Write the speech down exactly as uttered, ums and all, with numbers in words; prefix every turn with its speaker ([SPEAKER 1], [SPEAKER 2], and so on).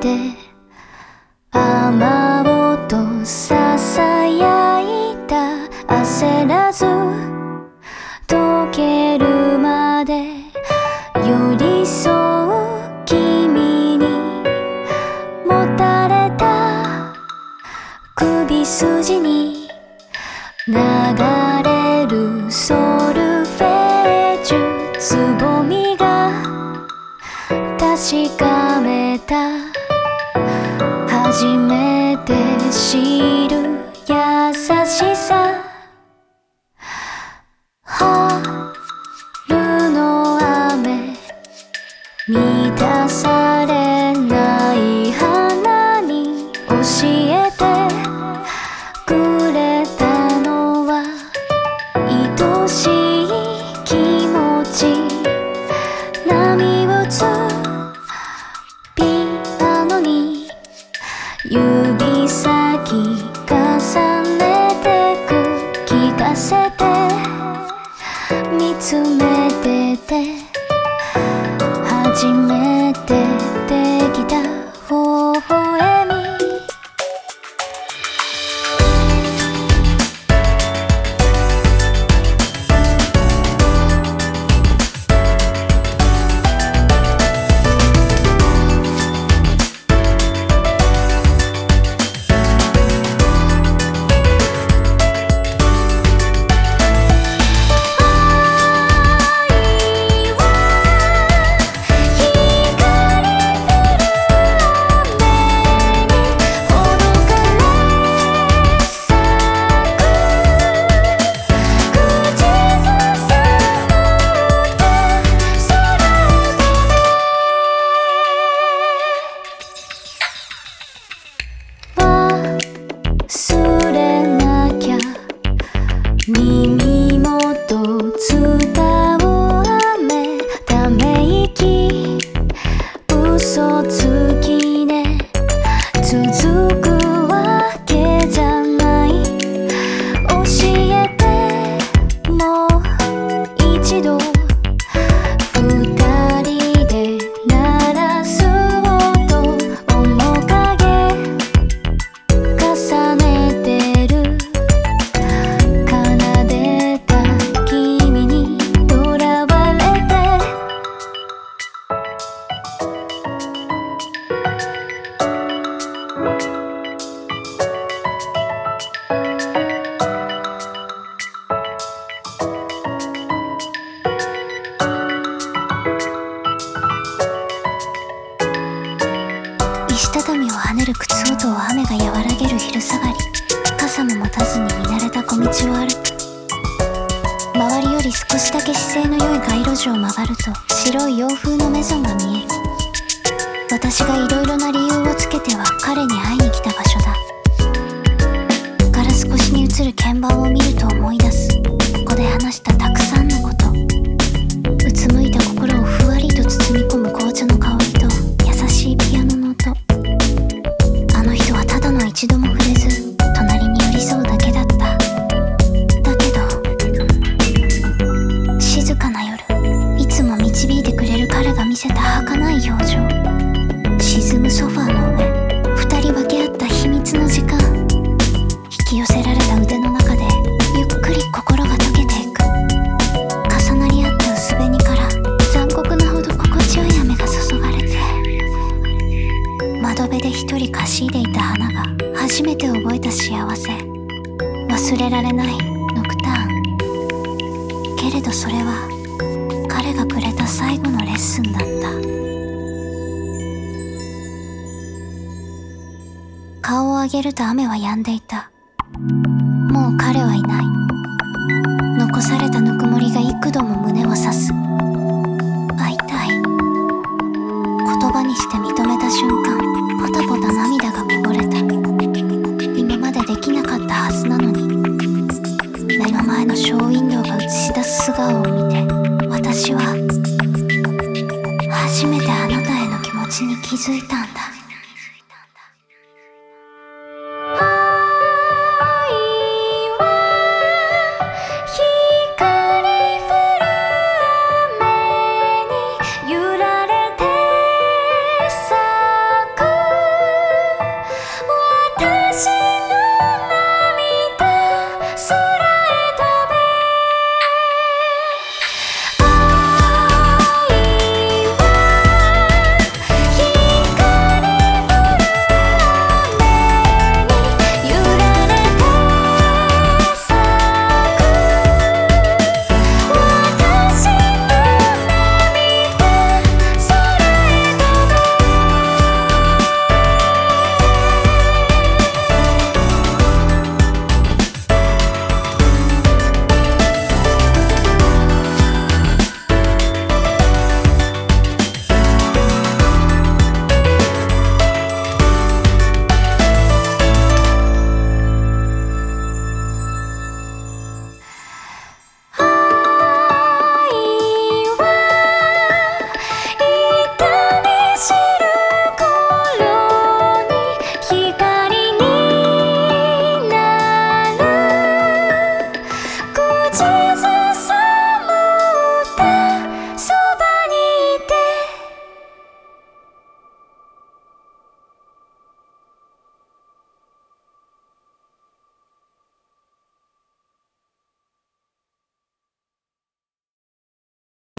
[SPEAKER 1] て雨音ささやいた焦らず溶けるまで寄り添う君にもたれた首筋に流れるソルフェージュつぼみが確かめた初めて知る優しさ春の雨満たされない花に教えてくれたのは愛しい気持ち波打つピアノに指先重ねてく聞かせて見つめてて初めてできた微笑み忘れなきゃ耳元伝う雨ため息嘘つきね続くわけじゃない教えてもう一度二人で鳴らす音面影重ねてる奏でた君にとらわれて石畳を跳ねる靴音を雨が和らげる昼下がり傘も持たずに見慣れた小道を歩く周りより少しだけ姿勢の良い街路樹を曲がると白い洋風のメゾンが見える私がいろいろな理由をつけては彼に会いに来た場所だガラス越しに映る鍵盤を見ると思い出すここで話したたくさんのことうつむいた心をふわりと包み込む紅茶の香りと優しいピアノの音あの人はただの一度も触れず隣に寄り添うだけだっただけど静かな夜いつも導いてくれる彼が見せた儚い表情沈むソファーの上二人分け合った秘密の時間引き寄せられた腕の中でゆっくり心が溶けていく重なり合った薄紅から残酷なほど心地よい雨が注がれて窓辺で一人かしいでいた花が初めて覚えた幸せ忘れられないノクターンけれどそれは彼がくれた最後のレッスンだった顔を上げると雨は止んでいたもう彼はいない残されたぬくもりが幾度も胸を刺す会いたい言葉にして認めた瞬間ポタポタ涙がこぼれた今までできなかったはずなのに目の前のショーウィンドウが映し出す素顔を見て私は初めてあなたへの気持ちに気づいたんだ